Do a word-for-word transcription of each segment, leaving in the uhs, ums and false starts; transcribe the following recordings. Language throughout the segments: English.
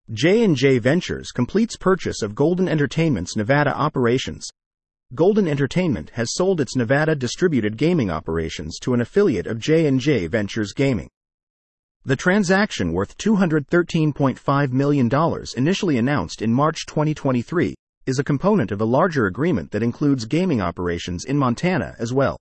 J and J Ventures completes purchase of Golden Entertainment's Nevada operations. Golden Entertainment has sold its Nevada distributed gaming operations to an affiliate of J and J Ventures Gaming. The transaction, worth two hundred thirteen point five million dollars, initially announced in March twenty twenty-three, is a component of a larger agreement that includes gaming operations in Montana as well.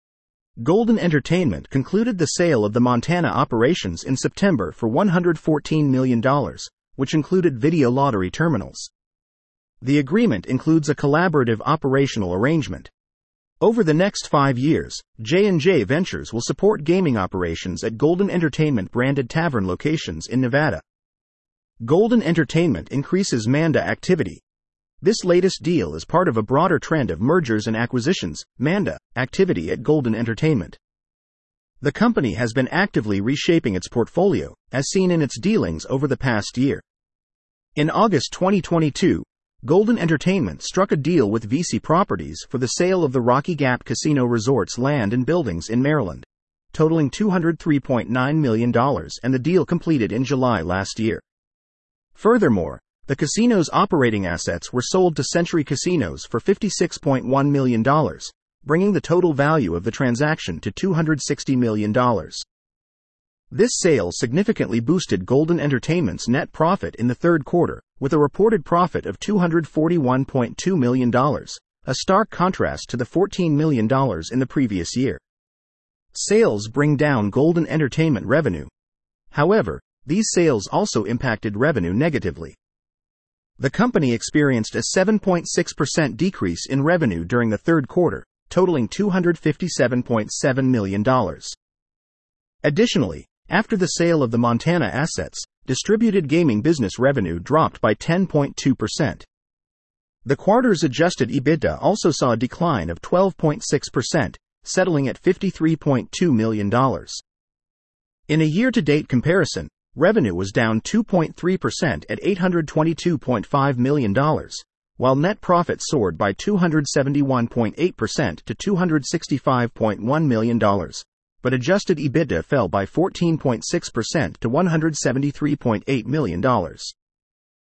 Golden Entertainment concluded the sale of the Montana operations in September for one hundred fourteen million dollars, which included video lottery terminals. The agreement includes a collaborative operational arrangement. Over the next five years, J and J Ventures will support gaming operations at Golden Entertainment branded tavern locations in Nevada. Golden Entertainment increases Manda activity. This latest deal is part of a broader trend of mergers and acquisitions, Manda, activity at Golden Entertainment. The company has been actively reshaping its portfolio, as seen in its dealings over the past year. In August twenty twenty-two, Golden Entertainment struck a deal with V C Properties for the sale of the Rocky Gap Casino Resort's land and buildings in Maryland, totaling two hundred three point nine million dollars, and the deal completed in July last year. Furthermore, the casino's operating assets were sold to Century Casinos for fifty-six point one million dollars, bringing the total value of the transaction to two hundred sixty million dollars. This sale significantly boosted Golden Entertainment's net profit in the third quarter, with a reported profit of two hundred forty-one point two million dollars, a stark contrast to the fourteen million dollars in the previous year. Sales bring down Golden Entertainment revenue. However, these sales also impacted revenue negatively. The company experienced a seven point six percent decrease in revenue during the third quarter, totaling two hundred fifty-seven point seven million dollars. Additionally, after the sale of the Montana assets, distributed gaming business revenue dropped by ten point two percent. The quarter's adjusted EBITDA also saw a decline of twelve point six percent, settling at fifty-three point two million dollars. In a year-to-date comparison, revenue was down two point three percent at eight hundred twenty-two point five million dollars, while net profit soared by two hundred seventy-one point eight percent to two hundred sixty-five point one million dollars, but adjusted EBITDA fell by fourteen point six percent to one hundred seventy-three point eight million dollars.